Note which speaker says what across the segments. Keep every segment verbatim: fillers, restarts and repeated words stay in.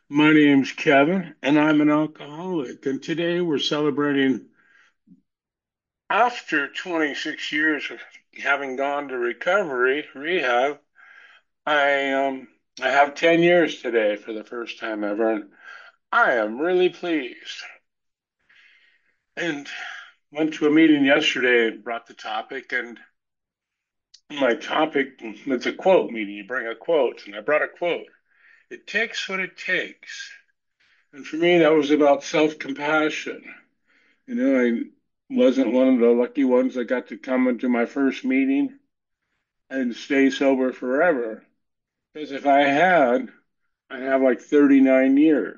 Speaker 1: My name's Kevin, and I'm an alcoholic. And today we're celebrating after twenty-six years of having gone to recovery rehab. I um I have ten years today for the first time ever, and I am really pleased. And went to a meeting yesterday and brought the topic, and my topic it's a quote meeting. You bring a quote, and I brought a quote. It takes what it takes. And for me, that was about self-compassion. You know, I wasn't one of the lucky ones that got to come into my first meeting and stay sober forever. Because if I had, I'd have like thirty-nine years.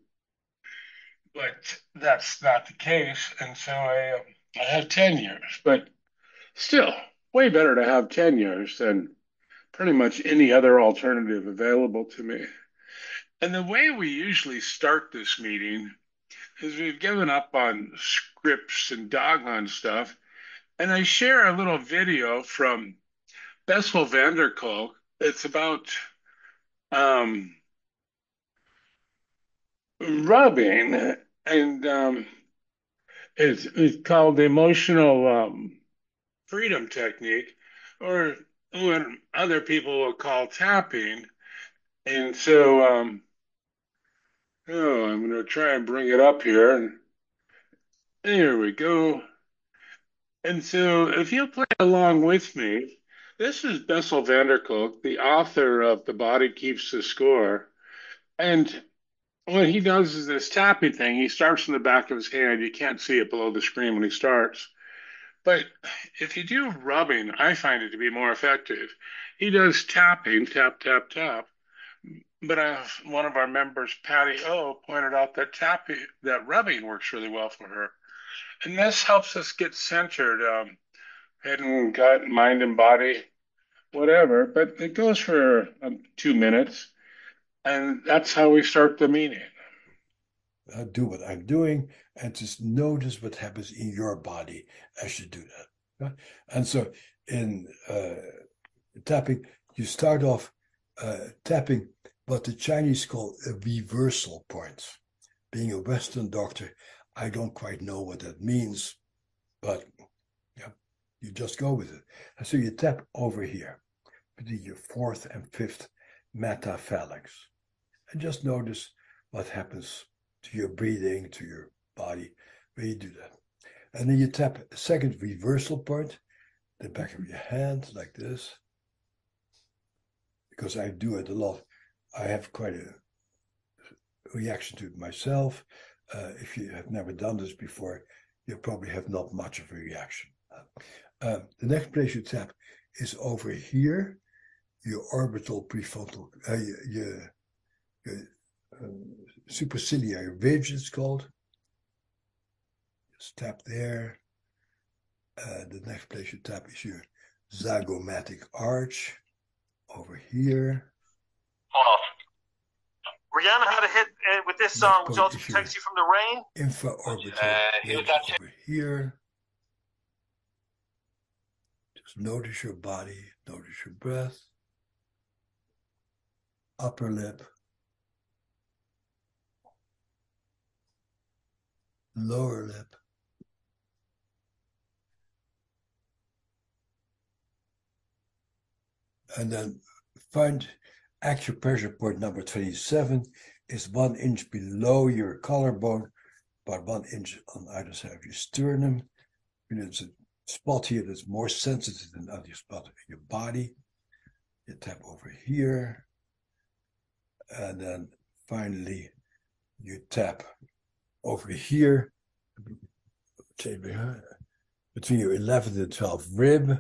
Speaker 1: But that's not the case. And so I, um, I have ten years. But still, way better to have ten years than pretty much any other alternative available to me. And the way we usually start this meeting is we've given up on scripts and dogma stuff. And I share a little video from Bessel van der Kolk. It's about um, rubbing, and um, it's, it's called the emotional um, freedom technique, or what other people will call tapping. And so, um, oh, I'm going to try and bring it up here. And here we go. And so, if you play along with me, this is Bessel van der Kolk, the author of The Body Keeps the Score. And what he does is this tapping thing. He starts in the back of his hand. You can't see it below the screen when he starts. But if you do rubbing, I find it to be more effective. He does tapping, tap, tap, tap. But uh, one of our members, Patty O, pointed out that tapping, that rubbing works really well for her. And this helps us get centered, um, head and gut, mind and body, whatever. But it goes for um, two minutes. And that's how we start the meeting.
Speaker 2: uh, do what I'm doing and just notice what happens in your body as you do that. Yeah? And so in uh, tapping, you start off uh, tapping what the Chinese call a reversal point. Being a Western doctor, I don't quite know what that means, but yeah, you just go with it. And so you tap over here between your fourth and fifth metaphalanx and just notice what happens to your breathing, to your body when you do that. And then you tap a second reversal point, the back of your hand like this, because I do it a lot. I have quite a reaction to it myself. Uh, if you have never done this before, you probably have not much of a reaction. Uh, the next place you tap is over here, your orbital prefrontal, uh, your, your uh, superciliary ridge, it's called. Just tap there. Uh, the next place you tap is your zygomatic arch over here.
Speaker 3: Hold on. Rihanna had a hit uh, with this
Speaker 2: Next
Speaker 3: song, which
Speaker 2: point
Speaker 3: also
Speaker 2: is your
Speaker 3: protects you from the rain.
Speaker 2: infraorbital
Speaker 3: Uh,
Speaker 2: ridge over here. Just notice your body, notice your breath. Upper lip. Lower lip. And then find acupressure point number twenty-seven is one inch below your collarbone, about one inch on either side of your sternum. And it's a spot here that's more sensitive than other spot in your body. You tap over here. And then finally, you tap over here between your eleventh and twelfth rib.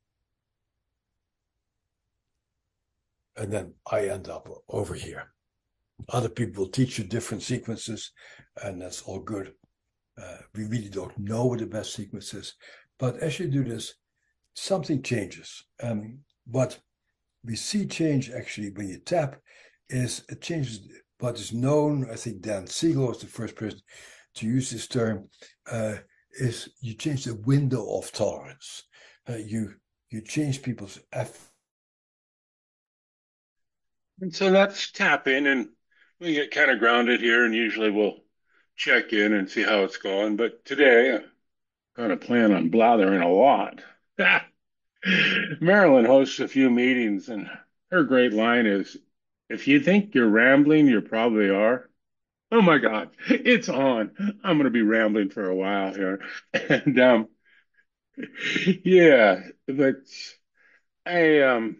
Speaker 2: And then I end up over here. Other people will teach you different sequences, and that's all good. Uh, we really don't know what the best sequence is. But as you do this, something changes. Um, what we see change actually when you tap is it changes what is known. I think Dan Siegel was the first person to use this term. Uh, is you change the window of tolerance. Uh, you you change people's effort.
Speaker 1: And so that's tapping. And we get kind of grounded here, and usually we'll check in and see how it's going. But today, I'm going to plan on blathering a lot. Marilyn hosts a few meetings, and her great line is, "If you think you're rambling, you probably are." Oh my God, it's on. I'm going to be rambling for a while here. And um, yeah, but I um,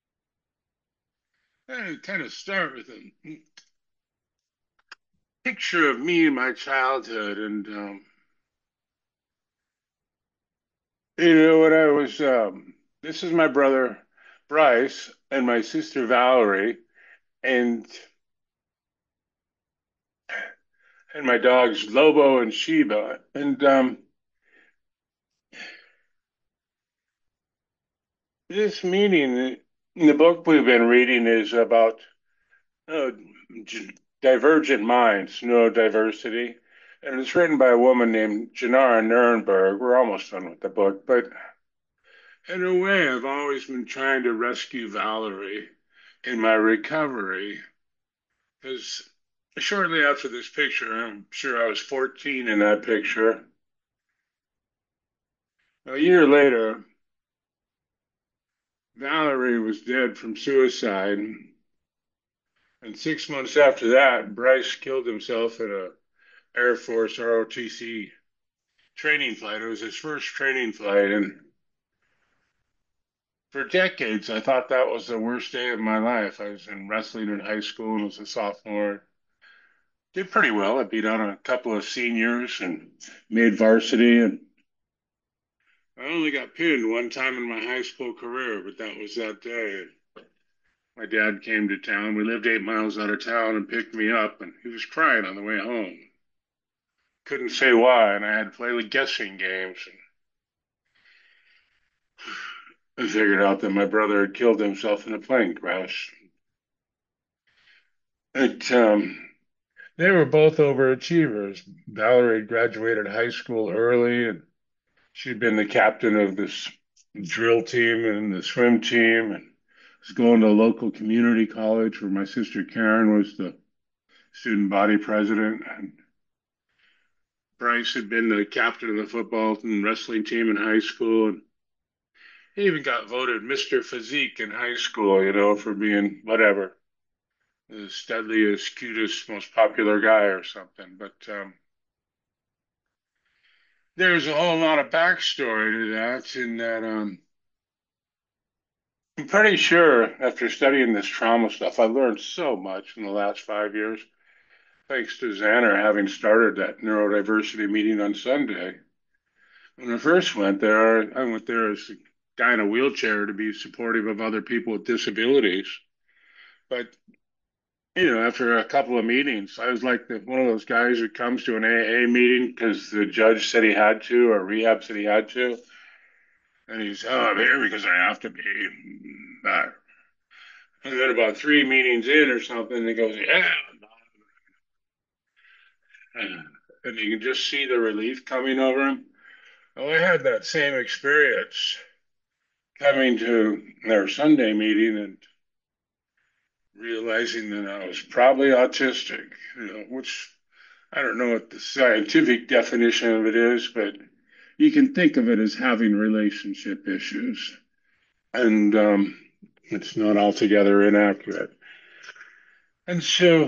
Speaker 1: I kind of start with a picture of me in my childhood, and um, you know, when I was um, this is my brother Bryce and my sister Valerie, and and my dogs Lobo and Sheba, and um, this meeting in the book we've been reading is about uh, divergent minds, neurodiversity, and it's written by a woman named Janara Nurnberg. We're almost done with the book, but in a way, I've always been trying to rescue Valerie in my recovery because shortly after this picture, I'm sure I was fourteen in that picture. A year later, Valerie was dead from suicide. And six months after that, Bryce killed himself in a Air Force R O T C training flight. It was his first training flight, and for decades, I thought that was the worst day of my life. I was in wrestling in high school and was a sophomore. Did pretty well. I beat out a couple of seniors and made varsity. And I only got pinned one time in my high school career, but that was that day. My dad came to town. We lived eight miles out of town and picked me up, and he was crying on the way home. Couldn't say why, and I had to play with guessing games. And I figured out that my brother had killed himself in a plane crash. It, um, they were both overachievers. Valerie graduated high school early, and she'd been the captain of this drill team and the swim team, and was going to a local community college where my sister Karen was the student body president. And Bryce had been the captain of the football and wrestling team in high school, and he even got voted Mister Physique in high school, you know, for being whatever, the steadliest, cutest, most popular guy or something. But um, there's a whole lot of backstory to that, in that um, I'm pretty sure after studying this trauma stuff, I learned so much in the last five years, thanks to Xander having started that neurodiversity meeting on Sunday. When I first went there, I went there as a guy in a wheelchair to be supportive of other people with disabilities. But you know, after a couple of meetings, I was like the, one of those guys who comes to an A A meeting because the judge said he had to, or rehab said he had to, and he's, oh, I'm here because I have to be. Uh, and then about three meetings in or something, he goes, yeah, and you can just see the relief coming over him. Well, I had that same experience coming to their Sunday meeting and realizing that I was probably autistic, you know, which I don't know what the scientific definition of it is, but you can think of it as having relationship issues. And um, it's not altogether inaccurate. And so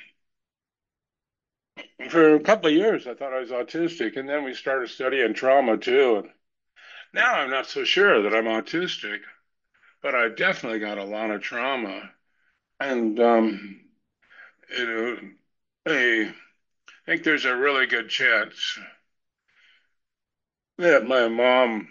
Speaker 1: for a couple of years, I thought I was autistic. And then we started studying trauma too. And now I'm not so sure that I'm autistic, but I definitely got a lot of trauma. And, um, you know, I think there's a really good chance that my mom,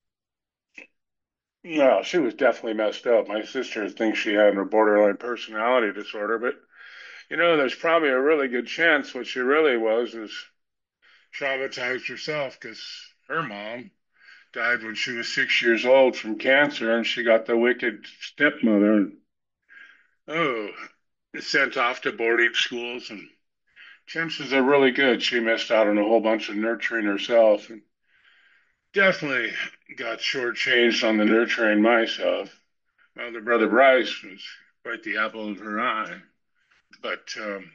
Speaker 1: no, she was definitely messed up. My sister thinks she had a borderline personality disorder, but you know, there's probably a really good chance what she really was is traumatized herself because her mom died when she was six years old from cancer, and she got the wicked stepmother and oh, sent off to boarding schools, and chances are really good she missed out on a whole bunch of nurturing herself, and definitely got shortchanged on the nurturing myself. My older brother Bryce was quite the apple of her eye. But um,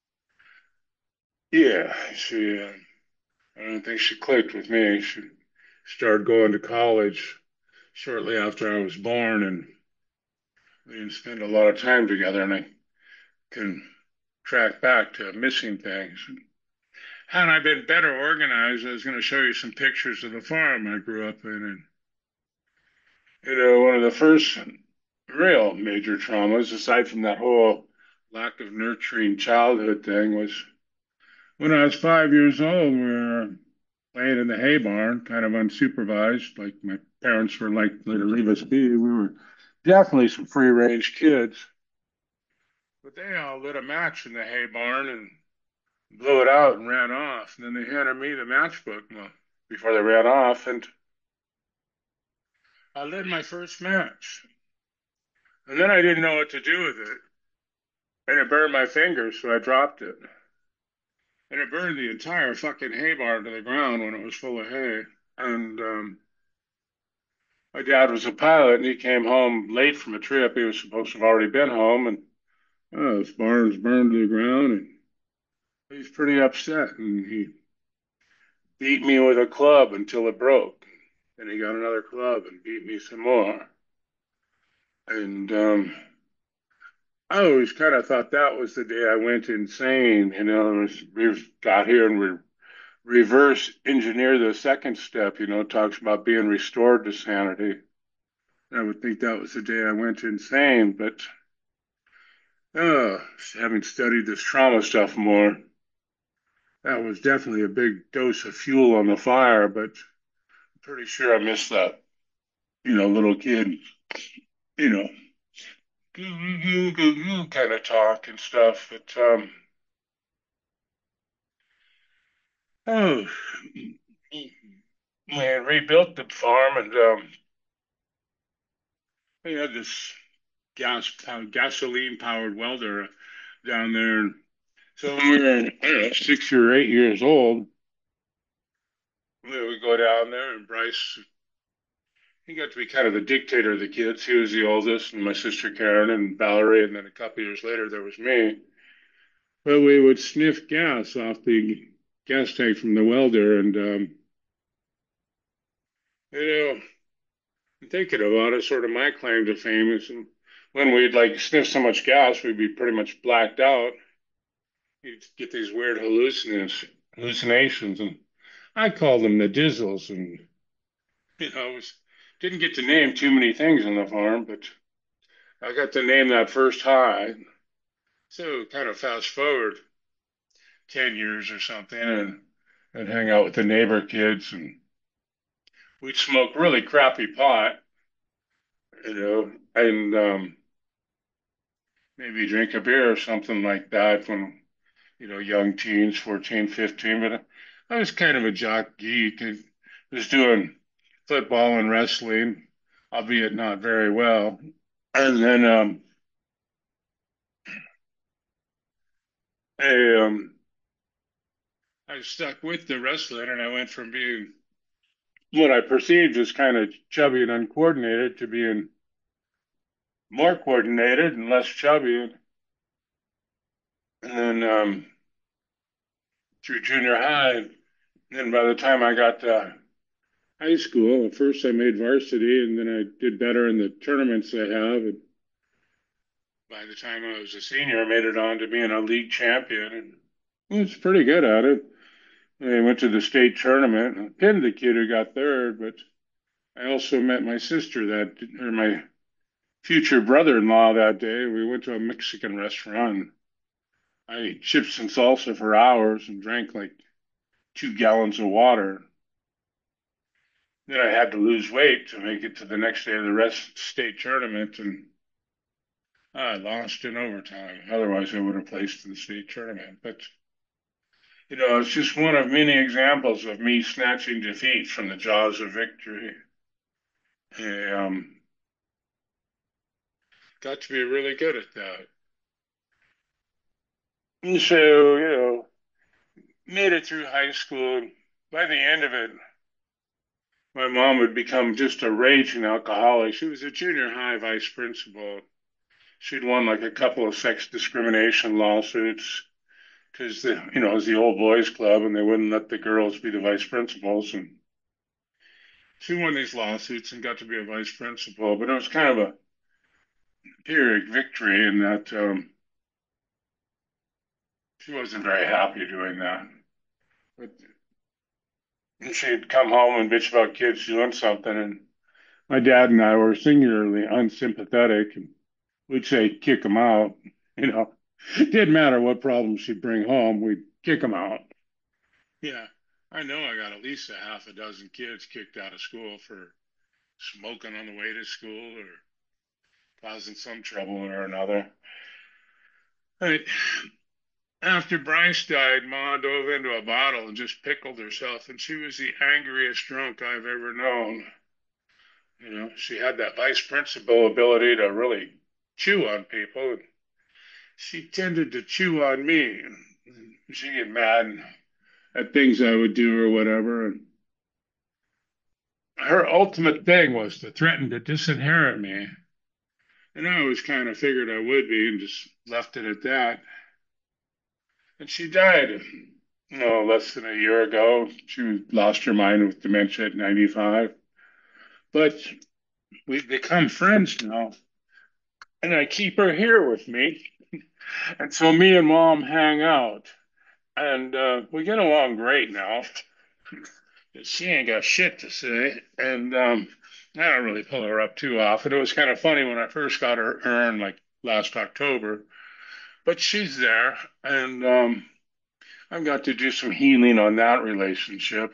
Speaker 1: yeah, she, uh, I don't think she clicked with me. She started going to college shortly after I was born, and we didn't spend a lot of time together. And I can track back to missing things. Had I been better organized, I was going to show you some pictures of the farm I grew up in. And, you know, one of the first real major traumas, aside from that whole lack of nurturing childhood thing, was when I was five years old. We were playing in the hay barn, kind of unsupervised, like my parents were likely to leave us be. We were definitely some free range kids, but they all lit a match in the hay barn and blew it out and ran off. And then they handed me the matchbook before they ran off, and I lit my first match. And then I didn't know what to do with it, and it burned my fingers, so I dropped it. And it burned the entire fucking hay barn to the ground when it was full of hay. And um, my dad was a pilot, and he came home late from a trip. He was supposed to have already been home, and oh, his barn's burned to the ground, and he's pretty upset. And he beat me with a club until it broke. Then he got another club and beat me some more. And um, I always kind of thought that was the day I went insane. You know, we've got here and we reverse engineer the second step. You know, talks about being restored to sanity. I would think that was the day I went insane, but uh, having studied this trauma stuff more, that was definitely a big dose of fuel on the fire. But I'm pretty sure I missed that, you know, little kid, you know, goo goo goo goo kind of talk and stuff. But um, oh, we had rebuilt the farm, and um, we had this gas uh, gasoline powered welder down there. And so when we were, I don't know, six or eight years old, we would go down there, and Bryce, he got to be kind of the dictator of the kids. He was the oldest, and my sister Karen and Valerie, and then a couple years later there was me. But we would sniff gas off the gas tank from the welder, and um, you know, thinking about it, sort of my claim to fame is when we'd like sniff so much gas, we'd be pretty much blacked out. You'd get these weird hallucinations, hallucinations, and I called them the dizzles. And you know, I was didn't get to name too many things on the farm, but I got to name that first high. So kind of fast forward ten years or something, and I'd hang out with the neighbor kids, and we'd smoke really crappy pot, you know, and um, maybe drink a beer or something like that when, you know, young teens, fourteen, fifteen. But I was kind of a jock geek. I was doing football and wrestling, albeit not very well. And then um, I, um, I stuck with the wrestling, and I went from being what I perceived as kind of chubby and uncoordinated to being more coordinated and less chubby. And then um, through junior high, and then by the time I got to high school, first I made varsity, and then I did better in the tournaments I have. And by the time I was a senior, I made it on to being a league champion, and I was pretty good at it. I went to the state tournament and pinned the kid who got third, but I also met my sister that, or my future brother-in-law that day. We went to a Mexican restaurant. I ate chips and salsa for hours and drank like two gallons of water. Then I had to lose weight to make it to the next day of the rest state tournament, and I lost in overtime. Otherwise, I would have placed in the state tournament. But you know, it's just one of many examples of me snatching defeat from the jaws of victory. I um, got to be really good at that. And so, you know, made it through high school. By the end of it, my mom would become just a raging alcoholic. She was a junior high vice principal. she'd won like a couple of sex discrimination lawsuits because the you know it was the old boys club and they wouldn't let the girls be the vice principals, and she won these lawsuits and got to be a vice principal. But it was kind of a Pyrrhic victory in that um, she wasn't very happy doing that. But she'd come home and bitch about kids doing something, and my dad and I were singularly unsympathetic, and we'd say kick them out. You know, it didn't matter what problems she'd bring home, we'd kick them out. Yeah, I know I got at least a half a dozen kids kicked out of school for smoking on the way to school or causing some trouble or another. Right. After Bryce died, Ma dove into a bottle and just pickled herself, and she was the angriest drunk I've ever known. You know, she had that vice principal ability to really chew on people. She tended to chew on me. She'd get mad at things I would do or whatever. And her ultimate thing was to threaten to disinherit me. And I always kind of figured I would be and just left it at that. And she died, you know, less than a year ago. She lost her mind with dementia at ninety-five. But we've become friends now. And I keep her here with me. And so me and mom hang out. And uh, we get along great now. She ain't got shit to say. And um, I don't really pull her up too often. It was kind of funny when I first got her urn, like last October. But she's there. And um, I've got to do some healing on that relationship.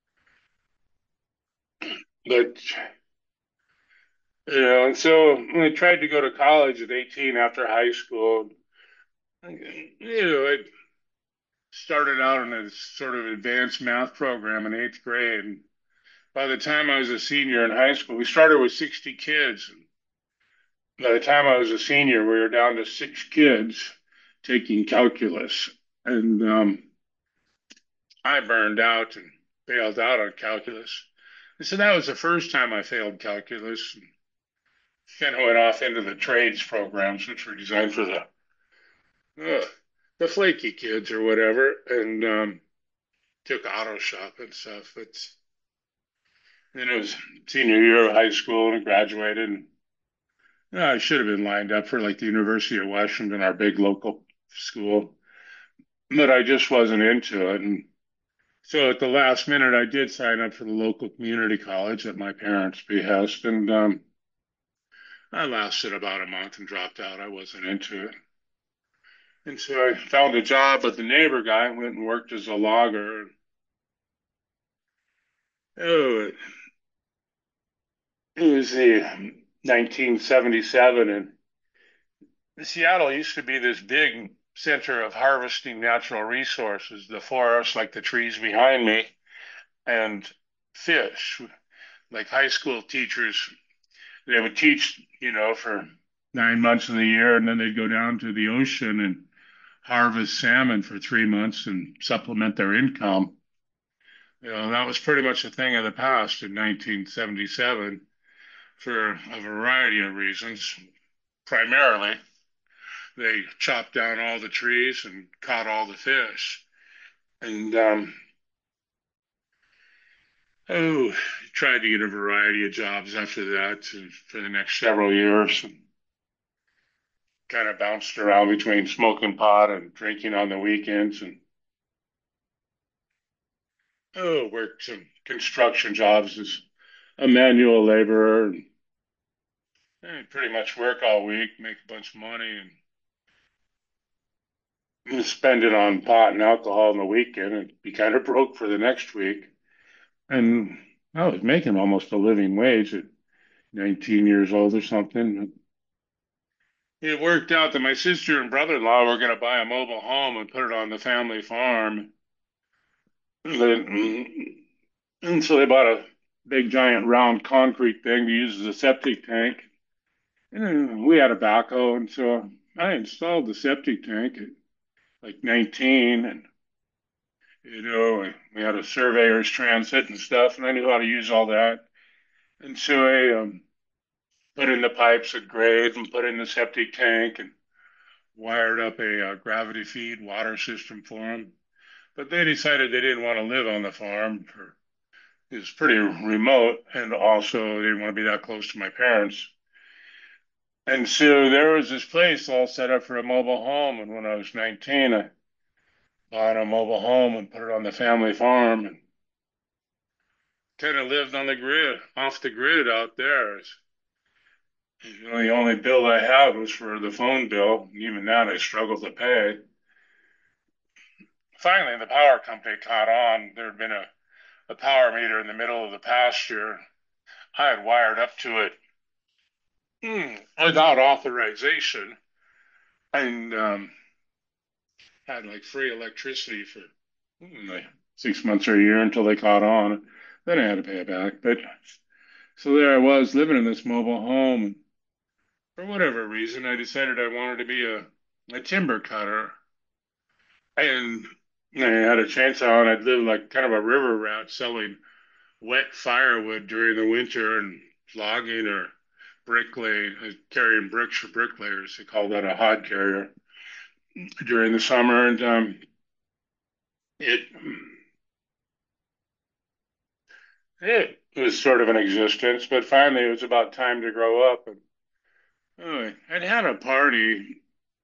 Speaker 1: But, you know, and so when I tried to go to college at eighteen after high school, you know, I started out in a sort of advanced math program in eighth grade. And by the time I was a senior in high school, we started with sixty kids. By the time I was a senior, we were down to six kids taking calculus. And um, I burned out and failed out on calculus. And so that was the first time I failed calculus. Kind of went off into the trades programs, which were designed for the uh, the flaky kids or whatever, and um, took auto shop and stuff. But then it was senior year of high school and I graduated. And uh, I should have been lined up for like the University of Washington, our big local school, but I just wasn't into it. And so at the last minute, I did sign up for the local community college at my parents' behest, and um, I lasted about a month and dropped out. I wasn't into it. And so I found a job with the neighbor guy, went and worked as a logger. Oh, it was the nineteen seventy-seven, and Seattle used to be this big center of harvesting natural resources, the forest, like the trees behind me, and fish. Like high school teachers, they would teach, you know, for nine months of the year, and then they'd go down to the ocean and harvest salmon for three months and supplement their income. You know, that was pretty much a thing of the past in nineteen seventy-seven for a variety of reasons. Primarily, they chopped down all the trees and caught all the fish. And, um, oh, tried to get a variety of jobs after that for the next several years. And kind of bounced around between smoking pot and drinking on the weekends. And, oh, worked some construction jobs as a manual laborer. And, and pretty much work all week, make a bunch of money, and spend it on pot and alcohol on the weekend and be kind of broke for the next week. And I was making almost a living wage at nineteen years old or something. It worked out that my sister and brother-in-law were going to buy a mobile home and put it on the family farm. And so they bought a big, giant, round concrete thing to use as a septic tank. And we had a backhoe, and so I installed the septic tank at like nineteen, and you know, we had a surveyor's transit and stuff, and I knew how to use all that. And so I um, put in the pipes at grade and put in the septic tank and wired up a uh, gravity feed water system for them. But they decided they didn't want to live on the farm. For, it was pretty remote, and also they didn't want to be that close to my parents. And so there was this place all set up for a mobile home. And when I was nineteen, I bought a mobile home and put it on the family farm and kind of lived on the grid, off the grid out there. You know, the only bill I had was for the phone bill. Even that I struggled to pay. Finally, the power company caught on. There had been a, a power meter in the middle of the pasture. I had wired up to it mm, without authorization and um, had like free electricity for mm, like six months or a year until they caught on. Then I had to pay it back. But so there I was living in this mobile home. And for whatever reason, I decided I wanted to be a, a timber cutter. And I had a chainsaw and I'd live like kind of a river rat selling wet firewood during the winter and logging or bricklaying, uh, carrying bricks for bricklayers. They call that a hod carrier during the summer. And um, it it was sort of an existence, but finally it was about time to grow up. And oh, I'd had a party,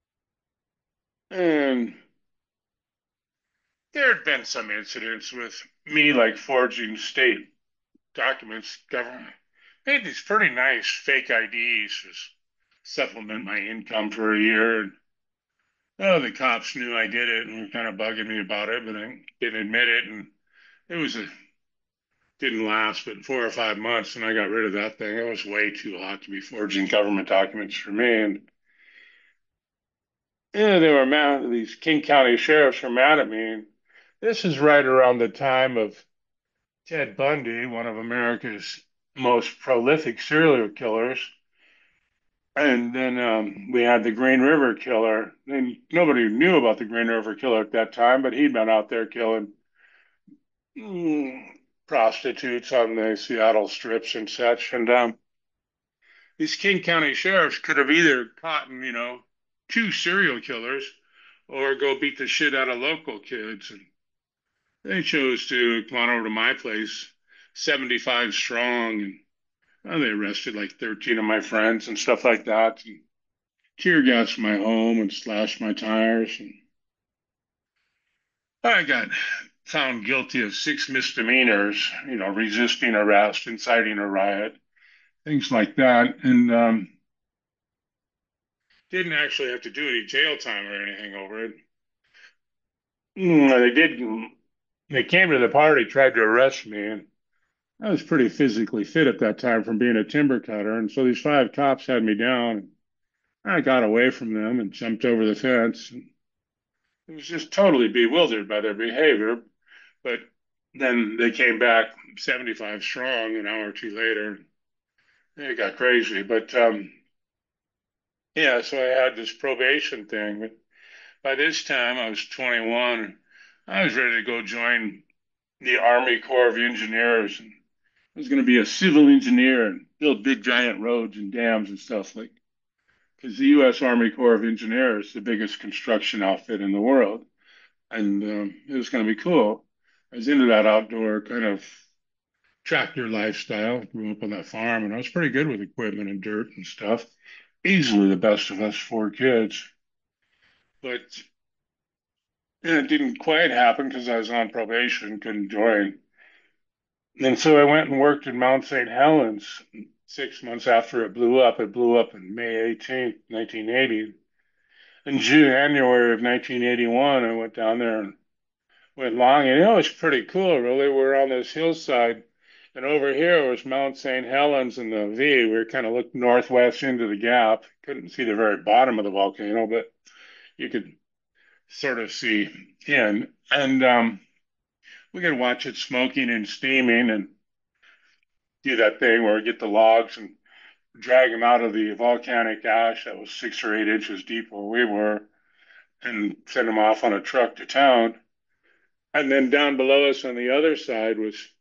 Speaker 1: and there had been some incidents with me, like forging state documents. Government made these pretty nice fake I Ds to supplement my income for a year. And oh, the cops knew I did it and were kind of bugging me about it, but I didn't admit it. And it was a didn't last but four or five months, and I got rid of that thing. It was way too hot to be forging government documents for me. And yeah, they were mad. These King County sheriffs were mad at me. And this is right around the time of Ted Bundy, one of America's most prolific serial killers. And then um, we had the Green River Killer. And nobody knew about the Green River Killer at that time, but he'd been out there killing mm, prostitutes on the Seattle strips and such. And um, these King County sheriffs could have either caught, you know, two serial killers or go beat the shit out of local kids. And they chose to come on over to my place, seventy-five strong, and well, they arrested like thirteen of my friends and stuff like that, and tear gassed my home and slashed my tires. And I got found guilty of six misdemeanors, you know, resisting arrest, inciting a riot, things like that. And um, didn't actually have to do any jail time or anything over it. Mm, they did. They came to the party, tried to arrest me, and I was pretty physically fit at that time from being a timber cutter. And so these five cops had me down. I got away from them and jumped over the fence. And it was just totally bewildered by their behavior. But then they came back seventy-five strong an hour or two later. It got crazy. But um, yeah, so I had this probation thing. But by this time, I was twenty-one. I was ready to go join the Army Corps of Engineers. And I was going to be a civil engineer and build big giant roads and dams and stuff like. Because the U S. Army Corps of Engineers is the biggest construction outfit in the world, and um, it was going to be cool. I was into that outdoor kind of tractor lifestyle. Grew up on that farm, and I was pretty good with equipment and dirt and stuff. Easily the best of us four kids, but it didn't quite happen because I was on probation, couldn't join. And so I went and worked in Mount Saint Helens six months after it blew up. It blew up in May eighteenth, nineteen eighty. In January of nineteen eighty-one, I went down there and went long, and it was pretty cool, really. We're on this hillside, and over here was Mount Saint Helens and the V. We were kind of looked northwest into the gap. Couldn't see the very bottom of the volcano, but you could sort of see in. And um, we could watch it smoking and steaming and do that thing where we get the logs and drag them out of the volcanic ash that was six or eight inches deep where we were and send them off on a truck to town. And then down below us on the other side was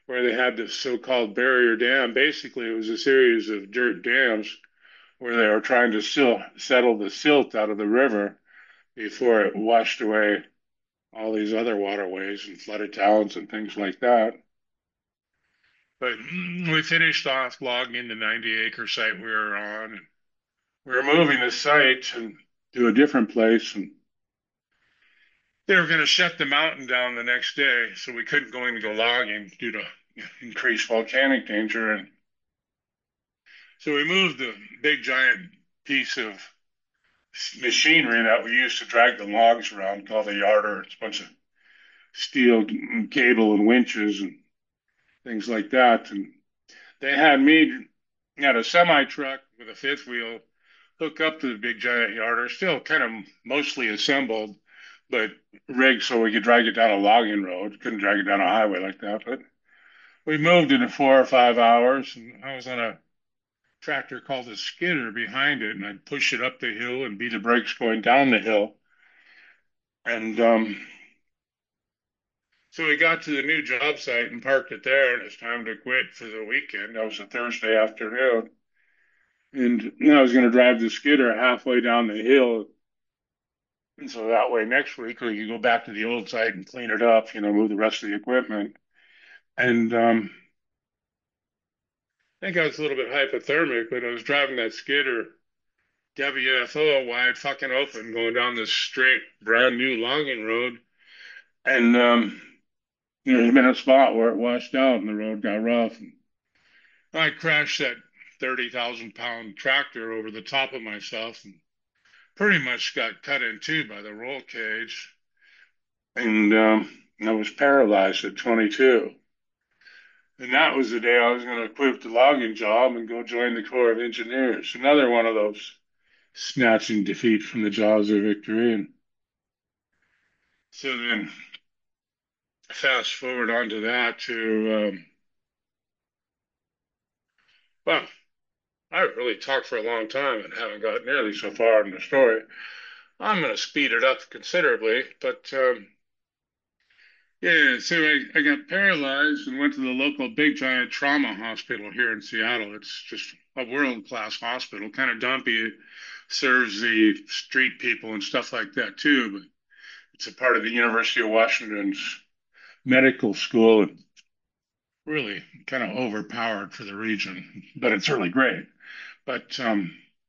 Speaker 1: where they had this so-called barrier dam. Basically, it was a series of dirt dams where they were trying to still settle the silt out of the river before it washed away all these other waterways and flooded towns and things like that. But we finished off logging the ninety acre site we were on. And we were moving the site and to a different place. And they were going to shut the mountain down the next day. So we couldn't go in and go logging due to increased volcanic danger. And so we moved the big giant piece of machinery that we used to drag the logs around called a yarder. It's a bunch of steel cable and winches and things like that. And they had me at a semi truck with a fifth wheel hook up to the big giant yarder, still kind of mostly assembled, but rigged so we could drag it down a logging road. Couldn't drag it down a highway like that. But we moved in four or five hours, and I was on a tractor called a skidder behind it, and I'd push it up the hill and beat the brakes going down the hill. And um, so we got to the new job site and parked it there, and it's time to quit for the weekend. That was a Thursday afternoon. And I was going to drive the skidder halfway down the hill. And so that way next week we could go back to the old site and clean it up, you know, move the rest of the equipment. And um, I think I was a little bit hypothermic, but I was driving that skidder W F O wide fucking open going down this straight brand new logging road. And um, you know, there's been a spot where it washed out and the road got rough. And I crashed that thirty thousand pound tractor over the top of myself and pretty much got cut in two by the roll cage. And um, I was paralyzed at twenty-two. And that was the day I was going to quit the logging job and go join the Corps of Engineers. Another one of those snatching defeat from the jaws of victory. And so then fast forward onto that to, um, well, I really talked for a long time and haven't got nearly so far in the story. I'm going to speed it up considerably, but um, yeah, so I, I got paralyzed and went to the local big giant trauma hospital here in Seattle. It's just a world-class hospital, kind of dumpy. It serves the street people and stuff like that too, but it's a part of the University of Washington's medical school and really kind of overpowered for the region, but it's really great. But um,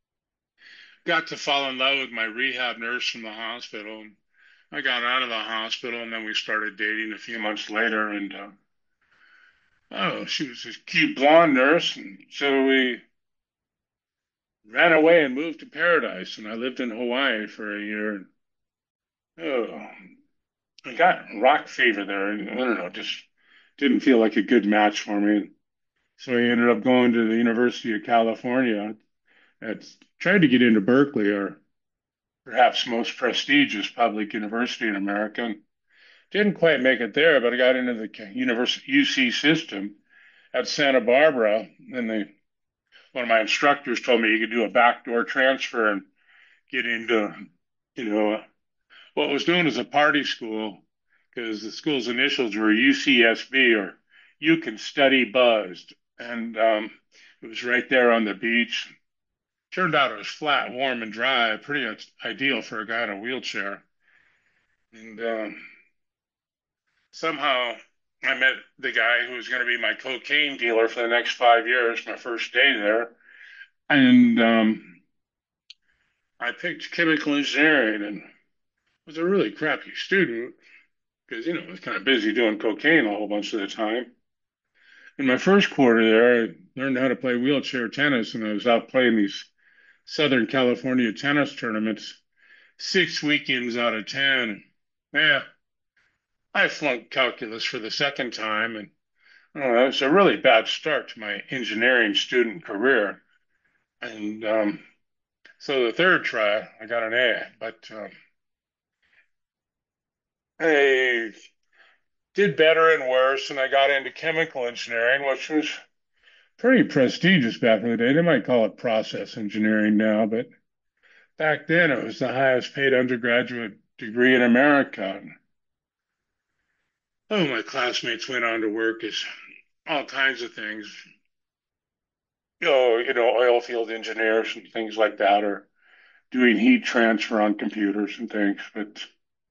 Speaker 1: got to fall in love with my rehab nurse from the hospital. I got out of the hospital and then we started dating a few months later. And uh, oh, she was this cute blonde nurse. And so we ran away and moved to Paradise. And I lived in Hawaii for a year. Oh, I got rock fever there. I don't know, just didn't feel like a good match for me. So I ended up going to the University of California. I tried to get into Berkeley, or perhaps most prestigious public university in America. Didn't quite make it there, but I got into the university U C system at Santa Barbara, and they, one of my instructors told me you could do a backdoor transfer and get into, you know, what was known as a party school, because the school's initials were U C S B, or You Can Study Buzzed, and um, it was right there on the beach. Turned out it was flat, warm, and dry, pretty ideal for a guy in a wheelchair. And um, somehow I met the guy who was going to be my cocaine dealer for the next five years, my first day there. And um, I picked chemical engineering and was a really crappy student because, you know, I was kind of busy doing cocaine a whole bunch of the time. In my first quarter there, I learned how to play wheelchair tennis, and I was out playing these Southern California tennis tournaments six weekends out of ten. Yeah, I flunked calculus for the second time, and oh, it's a really bad start to my engineering student career. And um, so the third try, I got an A, but um, I did better and worse, and I got into chemical engineering, which was pretty prestigious back in the day. They might call it process engineering now, but back then it was the highest paid undergraduate degree in America. Oh, my classmates went on to work as all kinds of things. You know, you know, oil field engineers and things like that, or doing heat transfer on computers and things. But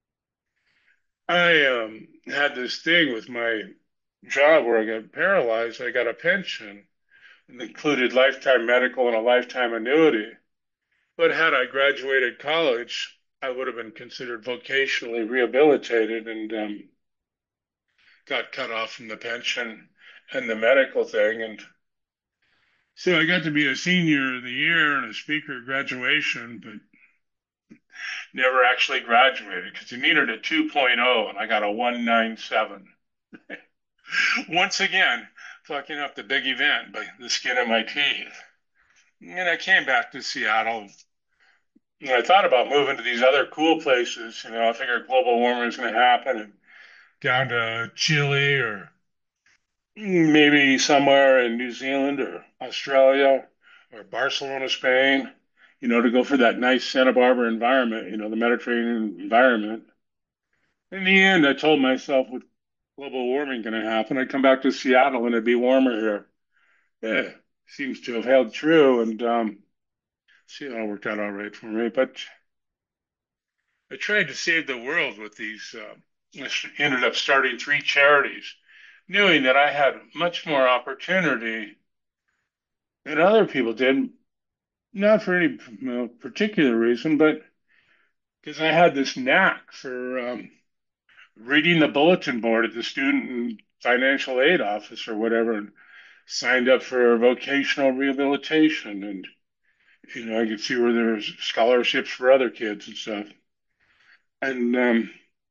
Speaker 1: I um, had this thing with my job where I got paralyzed. I got a pension and included lifetime medical and a lifetime annuity. But had I graduated college, I would have been considered vocationally rehabilitated and um, got cut off from the pension and the medical thing. And so I got to be a senior of the year and a speaker at graduation, but never actually graduated because you needed a 2.0 and I got a one ninety-seven. Once again, fucking up the big event by the skin of my teeth. And I came back to Seattle. And I thought about moving to these other cool places. You know, I figured global warming is going to happen and down to Chile or maybe somewhere in New Zealand or Australia or Barcelona, Spain, you know, to go for that nice Santa Barbara environment, you know, the Mediterranean environment. In the end, I told myself with global warming going to happen, I'd come back to Seattle and it'd be warmer here. Yeah, seems to have held true. And um, Seattle worked out all right for me. But I tried to save the world with these, uh, I ended up starting three charities, knowing that I had much more opportunity than other people did, not for any you know, particular reason, but because I had this knack for um, reading the bulletin board at the student and financial aid office or whatever, and signed up for vocational rehabilitation, and you know I could see where there's scholarships for other kids and stuff, and um,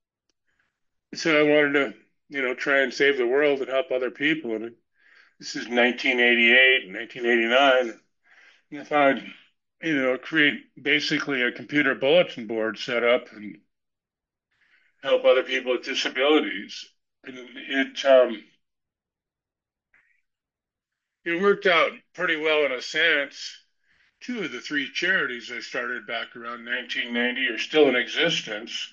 Speaker 1: so I wanted to you know try and save the world and help other people, and this is nineteen eighty-eight, nineteen eighty-nine. And I thought I'd, you know, create basically a computer bulletin board set up and help other people with disabilities. And it um, it worked out pretty well in a sense. Two of the three charities I started back around nineteen ninety are still in existence.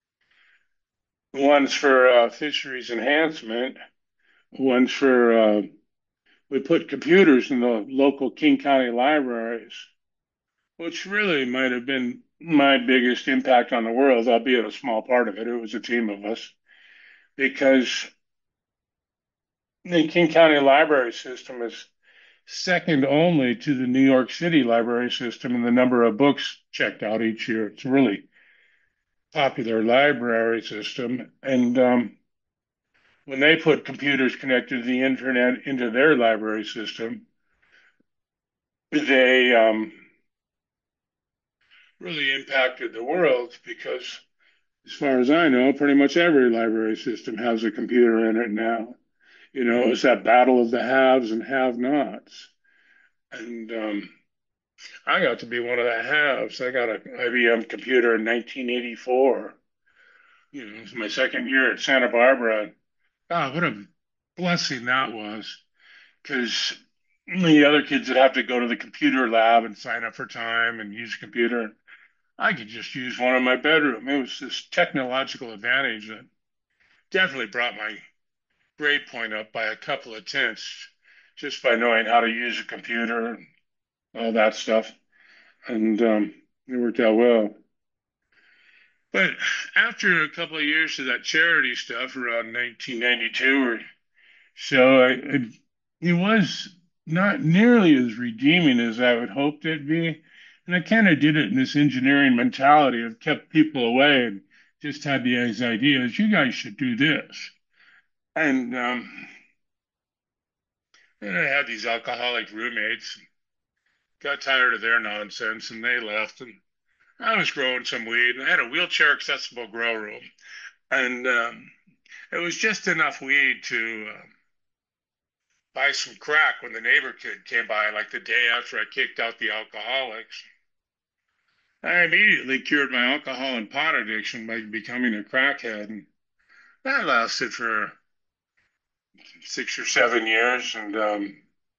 Speaker 1: One's for uh, fisheries enhancement. One's for uh, we put computers in the local King County libraries, which really might have been my biggest impact on the world, albeit a small part of it. It was a team of us because the King County library system is second only to the New York City library system in the number of books checked out each year. It's a really popular library system. And um, when they put computers connected to the internet into their library system, they um, really impacted the world because, as far as I know, pretty much every library system has a computer in it now. You know, it's that battle of the haves and have-nots. And um, I got to be one of the haves. I got an I B M computer in nineteen eighty-four. You know, it was my second year at Santa Barbara. God, what a blessing that was. Because the other kids would have to go to the computer lab and sign up for time and use a computer. I could just use one in my bedroom. It was this technological advantage that definitely brought my grade point up by a couple of tenths just by knowing how to use a computer and all that stuff. And um, it worked out well. But after a couple of years of that charity stuff around nineteen ninety-two or so, I, it, it was not nearly as redeeming as I would hoped it'd be. And I kind of did it in this engineering mentality of kept people away and just had these ideas, you guys should do this. And um, then I had these alcoholic roommates, got tired of their nonsense, and they left. And I was growing some weed, and I had a wheelchair accessible grow room. And um, it was just enough weed to uh, buy some crack when the neighbor kid came by, like the day after I kicked out the alcoholics. I immediately cured my alcohol and pot addiction by becoming a crackhead. And that lasted for six or seven years. And um,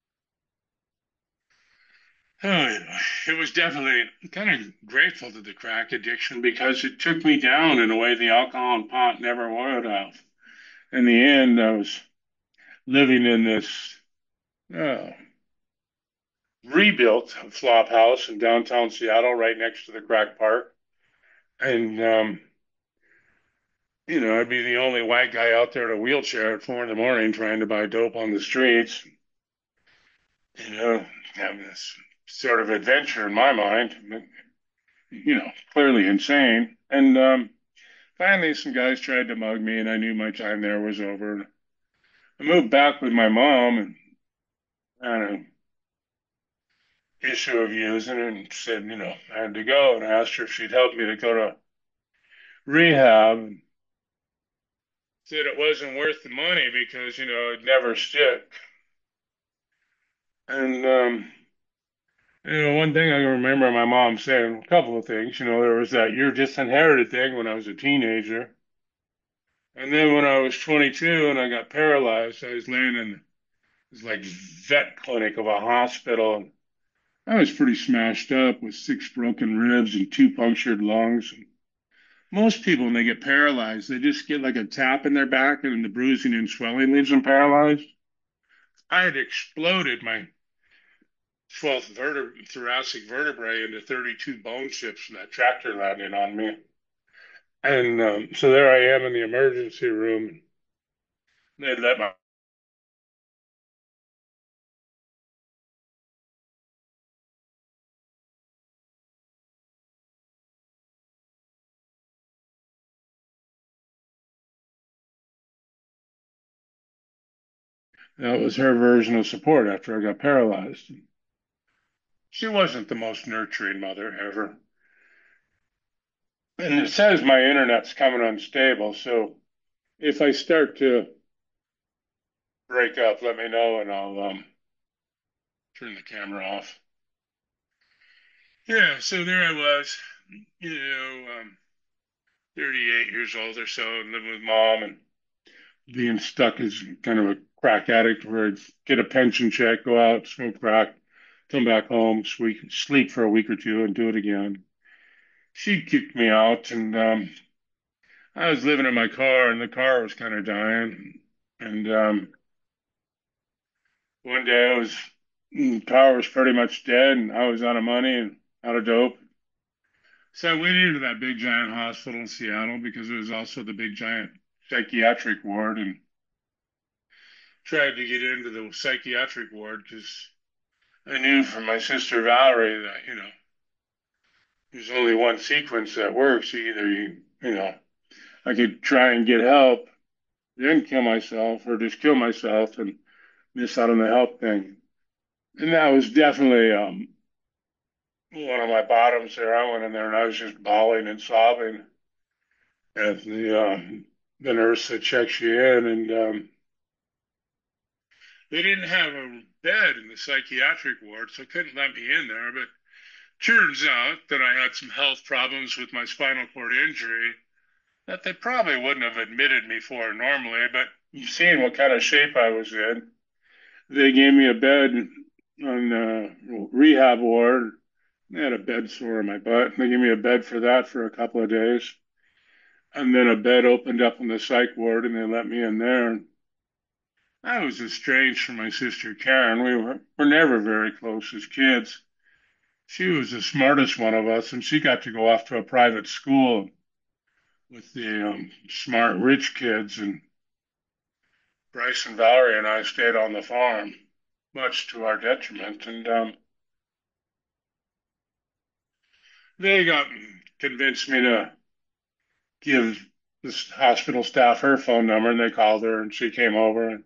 Speaker 1: oh, it was definitely kind of grateful to the crack addiction because it took me down in a way the alcohol and pot never would have. In the end, I was living in this uh, rebuilt flop house in downtown Seattle, right next to the crack park. And, um, you know, I'd be the only white guy out there in a wheelchair at four in the morning trying to buy dope on the streets, you know, having this sort of adventure in my mind, you know, clearly insane. And um, finally, some guys tried to mug me, and I knew my time there was over. I moved back with my mom and had an issue of using it and said, you know, I had to go. And I asked her if she'd help me to go to rehab. And said it wasn't worth the money because, you know, it'd never stick. And, um, you know, one thing I remember my mom saying, a couple of things, you know, there was that you're disinherited thing when I was a teenager. And then when I was twenty-two and I got paralyzed, I was laying in this like vet clinic of a hospital. And I was pretty smashed up with six broken ribs and two punctured lungs. And most people, when they get paralyzed, they just get like a tap in their back and the bruising and swelling leaves them paralyzed. I had exploded my twelfth vertebra- thoracic vertebrae into thirty-two bone chips from that tractor landing on me. And um, so there I am in the emergency room. They'd let my that was her version of support after I got paralyzed. She wasn't the most nurturing mother ever. And it says my internet's coming unstable, so if I start to break up, let me know and I'll um, turn the camera off. Yeah, so there I was, you know, um, thirty-eight years old or so, and living with mom and being stuck as kind of a crack addict where I'd get a pension check, go out, smoke crack, come back home, sleep, sleep for a week or two, and do it again. She kicked me out, and um, I was living in my car, and the car was kind of dying. And um, one day I was, the car was pretty much dead, and I was out of money and out of dope. So I went into that big giant hospital in Seattle because it was also the big giant psychiatric ward, and tried to get into the psychiatric ward because I knew from my sister Valerie that, you know, there's only one sequence that works. Either you, you know, I could try and get help, then kill myself, or just kill myself and miss out on the help thing. And that was definitely um, one of my bottoms there. I went in there and I was just bawling and sobbing. And the uh, the nurse that checks you in, and um, they didn't have a bed in the psychiatric ward, so couldn't let me in there. But turns out that I had some health problems with my spinal cord injury that they probably wouldn't have admitted me for normally, but you've seen what kind of shape I was in. They gave me a bed on the rehab ward. I had a bed sore in my butt. They gave me a bed for that for a couple of days. And then a bed opened up in the psych ward and they let me in there. I was estranged from my sister Karen. We were, were never very close as kids. She was the smartest one of us, and she got to go off to a private school with the um, smart rich kids. And Bryce and Valerie and I stayed on the farm, much to our detriment. And um, they got convinced me to give this hospital staff her phone number, and they called her, and she came over. And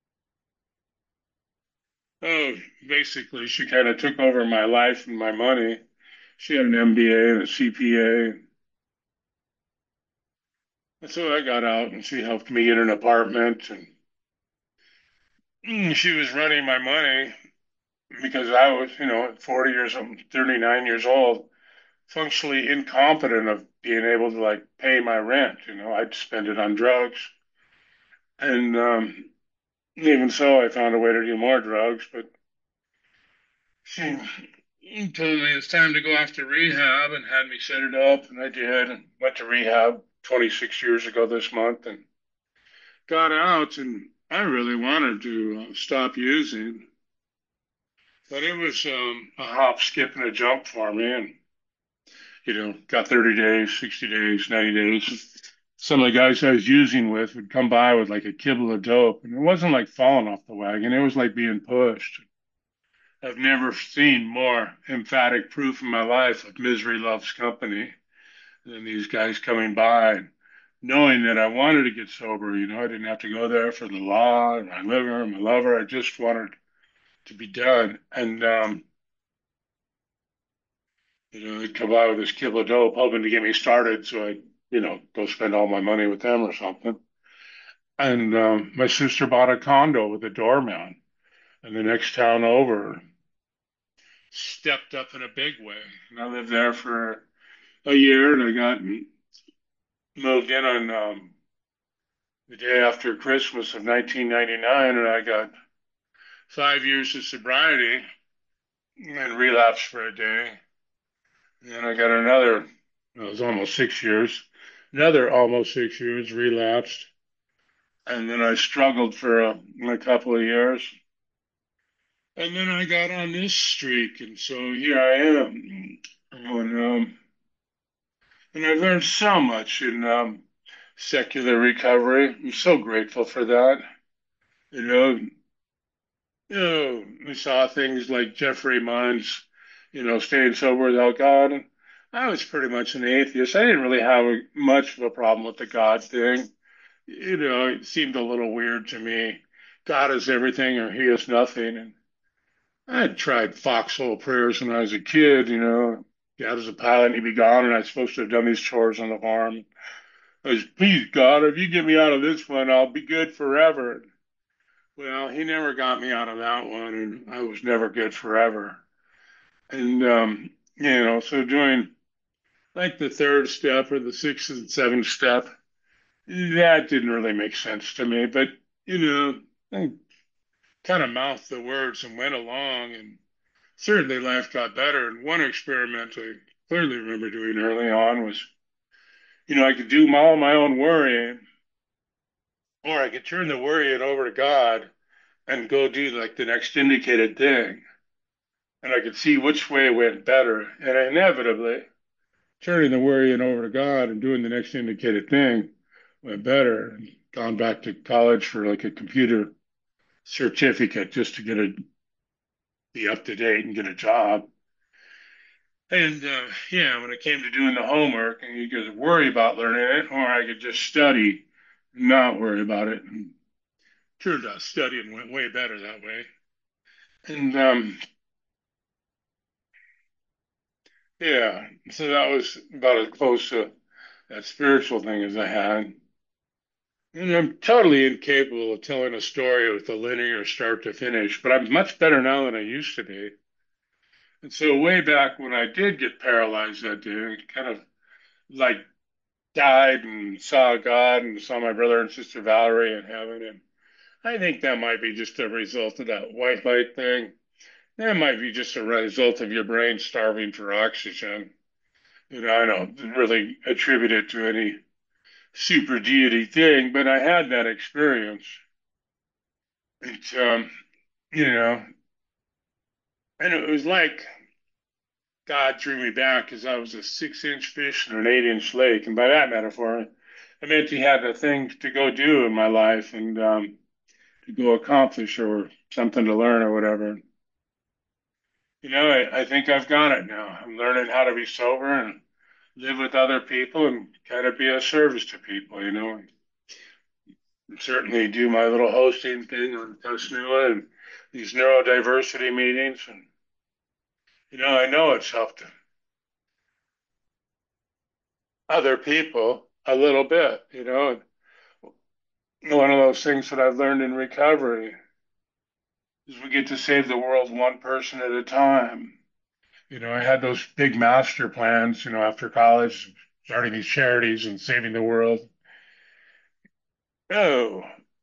Speaker 1: oh, basically, she kind of took over my life and my money. She had an M B A and a C P A. And so I got out, and she helped me get an apartment. And mm, she was running my money because I was, you know, at forty years old, thirty-nine years old, functionally incompetent of being able to like pay my rent. You know, I'd spend it on drugs. And um, even so, I found a way to do more drugs. But she told me it's time to go off to rehab and had me set it up. And I did and went to rehab twenty-six years ago this month and got out. And I really wanted to uh, stop using, but it was um, a hop, skip, and a jump for me. And, you know, got thirty days, sixty days, ninety days. Some of the guys I was using with would come by with like a kibble of dope, and it wasn't like falling off the wagon. It was like being pushed. I've never seen more emphatic proof in my life of misery loves company than these guys coming by and knowing that I wanted to get sober. You know, I didn't have to go there for the law and my liver and my lover. I just wanted to be done. And, um, you know, they'd come by with this kibble of dope, hoping to get me started so I'd, you know, go spend all my money with them or something. And um, my sister bought a condo with a doorman in the next town over, stepped up in a big way. And I lived there for a year and I got moved in on um, the day after Christmas of nineteen ninety-nine, and I got five years of sobriety and relapsed for a day. And then I got another, well, it was almost six years, another almost six years relapsed. And then I struggled for a, a couple of years. And then I got on this streak, and so here I am. And, um, and I've learned so much in um, secular recovery. I'm so grateful for that. You know, you know, we saw things like Jeffrey Mines, you know, staying sober without God. And I was pretty much an atheist. I didn't really have a, much of a problem with the God thing. You know, it seemed a little weird to me. God is everything or he is nothing. And I had tried foxhole prayers when I was a kid, you know. God was a pilot and he'd be gone, and I was supposed to have done these chores on the farm. I was, please, God, if you get me out of this one, I'll be good forever. Well, he never got me out of that one, and I was never good forever. And um, you know, so doing like the third step or the sixth and seventh step, that didn't really make sense to me. But you know, I kind of mouthed the words and went along, and certainly life got better. And one experiment I clearly remember doing early on was, you know, I could do all my own worrying, or I could turn the worrying over to God and go do like the next indicated thing. And I could see which way went better. And inevitably, turning the worrying over to God and doing the next indicated thing went better. And gone back to college for like a computer certificate just to get a be up to date and get a job. And uh, yeah, when it came to doing the homework, and you could worry about learning it, or I could just study and not worry about it. And turned out studying went way better that way. And um, yeah, so that was about as close to that spiritual thing as I had. And I'm totally incapable of telling a story with a linear start to finish, but I'm much better now than I used to be. And so way back when I did get paralyzed that day, I kind of like died and saw God and saw my brother and sister Valerie in heaven. And I think that might be just a result of that white light thing. That might be just a result of your brain starving for oxygen. You know, I don't really attribute it to any super deity thing, but I had that experience. It's, um, you know, and it was like God drew me back because I was a six inch fish in an eight inch lake. And by that metaphor, I meant he had a thing to go do in my life and um, to go accomplish or something to learn or whatever. You know, I, I think I've got it now. I'm learning how to be sober and live with other people and kind of be a service to people, you know. And certainly do my little hosting thing on Tosnua and these neurodiversity meetings. And, you know, I know it's helped other people a little bit, you know. And one of those things that I've learned in recovery is we get to save the world one person at a time. You know, I had those big master plans, you know, after college, starting these charities and saving the world. Oh,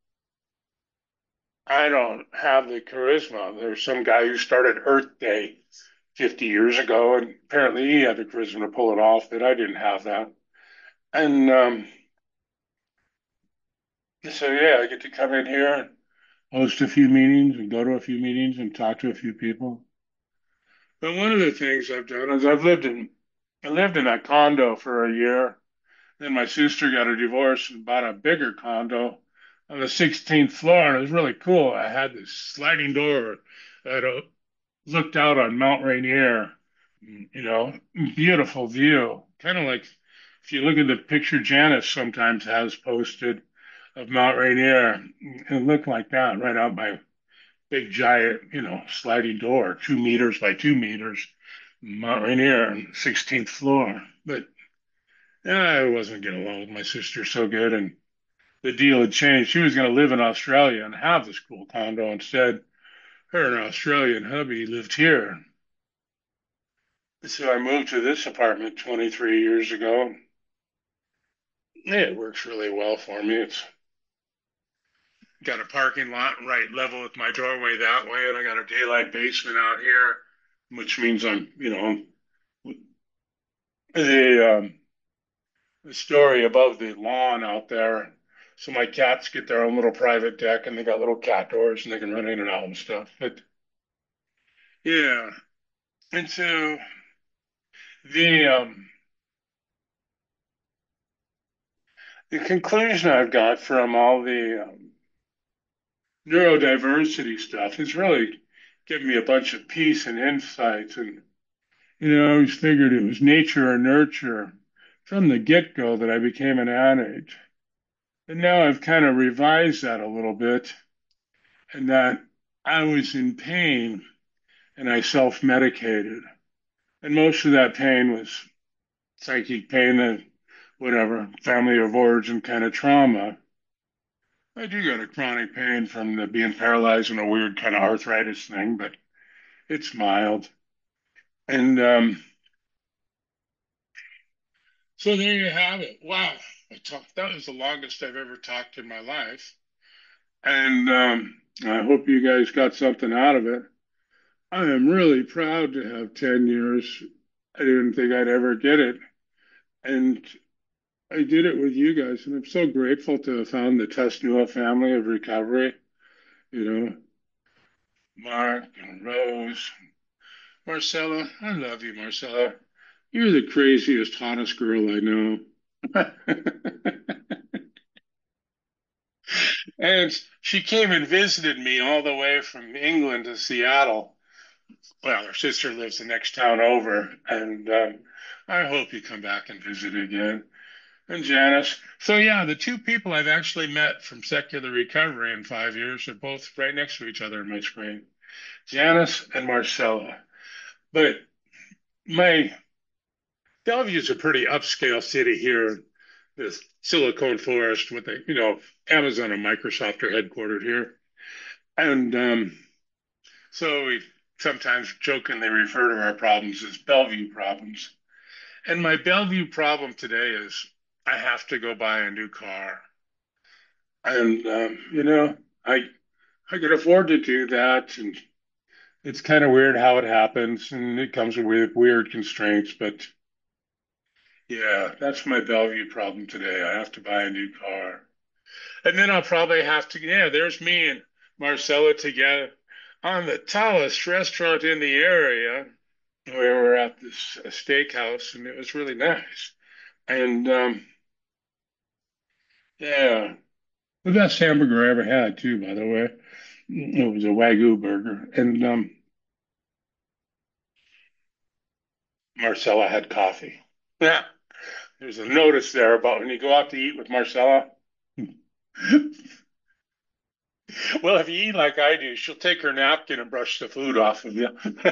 Speaker 1: I don't have the charisma. There's some guy who started Earth Day fifty years ago, and apparently he had the charisma to pull it off, but I didn't have that. And um, So yeah, I get to come in here and host a few meetings and go to a few meetings and talk to a few people. But one of the things I've done is I've lived in I lived in a condo for a year. Then my sister got a divorce and bought a bigger condo on the sixteenth floor, and it was really cool. I had this sliding door that uh, looked out on Mount Rainier, you know, beautiful view. Kind of like if you look at the picture Janice sometimes has posted of Mount Rainier, it looked like that right out my big giant, you know, sliding door, two meters by two meters, Mount Rainier, sixteenth floor. But yeah, I wasn't getting along with my sister so good, and the deal had changed. She was going to live in Australia and have this cool condo instead. Her and her Australian hubby lived here. So I moved to this apartment twenty-three years ago. Yeah, it works really well for me. It's got a parking lot right level with my doorway that way, and I got a daylight basement out here, which means I'm, you know, the um, the story above the lawn out there. So my cats get their own little private deck, and they got little cat doors, and they can run in and out and stuff. But yeah, and so the um, the conclusion I've got from all the um, neurodiversity stuff has really given me a bunch of peace and insights. And you know, I always figured it was nature or nurture from the get-go that I became an addict. And now I've kind of revised that a little bit, and that I was in pain and I self medicated. And most of that pain was psychic pain and whatever, family of origin kind of trauma. I do got a chronic pain from the being paralyzed and a weird kind of arthritis thing, but it's mild. And um, so there you have it. Wow. I talked, that was the longest I've ever talked in my life. And um, I hope you guys got something out of it. I am really proud to have ten years. I didn't think I'd ever get it. And I did it with you guys. And I'm so grateful to have found the Tesnua family of recovery. You know, Mark and Rose, Marcella. I love you, Marcella. You're the craziest, hottest girl I know. And she came and visited me all the way from England to Seattle. Well, her sister lives the next town over, and um, I hope you come back and visit again. And Janice. So yeah, the two people I've actually met from secular recovery in five years are both right next to each other on my screen. Janice and Marcella. But my Bellevue is a pretty upscale city here. The Silicon Forest with the, you know, Amazon and Microsoft are headquartered here. And um, so we sometimes jokingly refer to our problems as Bellevue problems. And my Bellevue problem today is I have to go buy a new car. And, um, you know, I, I could afford to do that. And it's kind of weird how it happens. And it comes with weird constraints. But yeah, that's my Bellevue problem today. I have to buy a new car. And then I'll probably have to, yeah, there's me and Marcella together on the tallest restaurant in the area. We were at this uh, steakhouse, and it was really nice. And um, yeah, the best hamburger I ever had, too, by the way. It was a Wagyu burger. And um, Marcella had coffee. Yeah, there's a notice there about when you go out to eat with Marcella. Well, if you eat like I do, she'll take her napkin and brush the food off of you.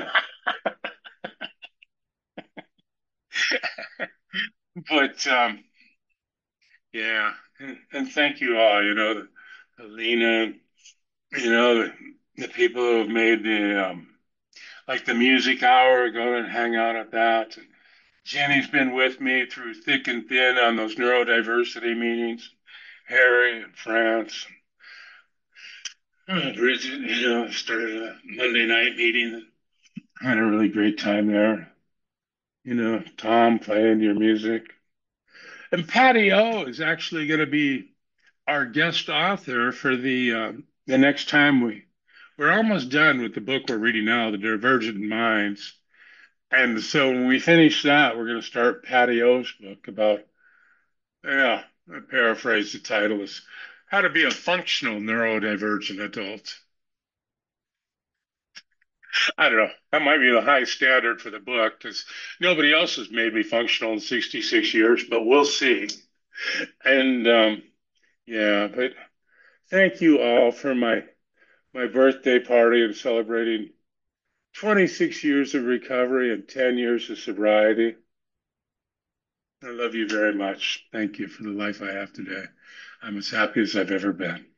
Speaker 1: But um, yeah, and, and thank you all. You know, Alina, you know, the, the people who have made the um, like the music hour, go and hang out at that. And Jenny's been with me through thick and thin on those neurodiversity meetings. Harry and France, uh, Bridget, you know, started a Monday night meeting. Had a really great time there. You know, Tom playing your music. And Patty O is actually going to be our guest author for the uh, the next time we we're almost done with the book we're reading now, The Divergent Minds. And so when we finish that, we're going to start Patty O's book about, yeah, I paraphrase the title is How to Be a Functional Neurodivergent Adult. I don't know. That might be the high standard for the book because nobody else has made me functional in sixty-six years, but we'll see. And um, yeah, but thank you all for my my birthday party and celebrating twenty-six years of recovery and ten years of sobriety. I love you very much. Thank you for the life I have today. I'm as happy as I've ever been.